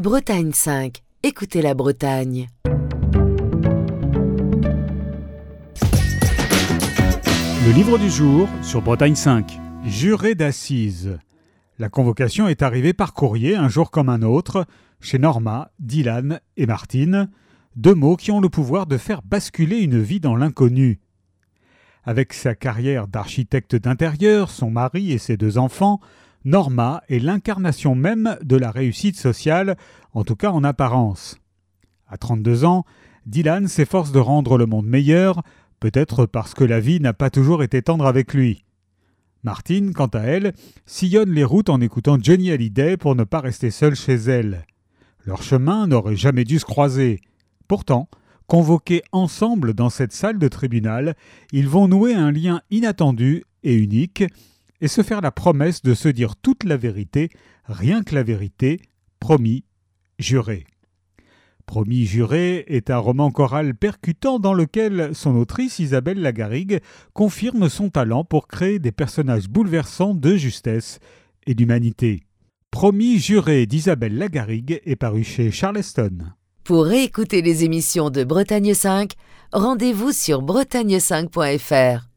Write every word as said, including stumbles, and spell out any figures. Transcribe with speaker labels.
Speaker 1: Bretagne cinq. Écoutez la Bretagne.
Speaker 2: Le livre du jour sur Bretagne cinq. Juré d'assises. La convocation est arrivée par courrier un jour comme un autre, chez Norma, Dylan et Martine, deux mots qui ont le pouvoir de faire basculer une vie dans l'inconnu. Avec sa carrière d'architecte d'intérieur, son mari et ses deux enfants, Norma est l'incarnation même de la réussite sociale, en tout cas en apparence. À trente-deux ans, Dylan s'efforce de rendre le monde meilleur, peut-être parce que la vie n'a pas toujours été tendre avec lui. Martine, quant à elle, sillonne les routes en écoutant Johnny Hallyday pour ne pas rester seule chez elle. Leurs chemins n'auraient jamais dû se croiser. Pourtant, convoqués ensemble dans cette salle de tribunal, ils vont nouer un lien inattendu et unique et se faire la promesse de se dire toute la vérité, rien que la vérité, promis, juré. Promis juré est un roman choral percutant dans lequel son autrice Isabelle Lagarrigue confirme son talent pour créer des personnages bouleversants de justesse et d'humanité. Promis juré d'Isabelle Lagarrigue est paru chez Charleston.
Speaker 1: Pour réécouter les émissions de Bretagne cinq, rendez-vous sur bretagne cinq point f r.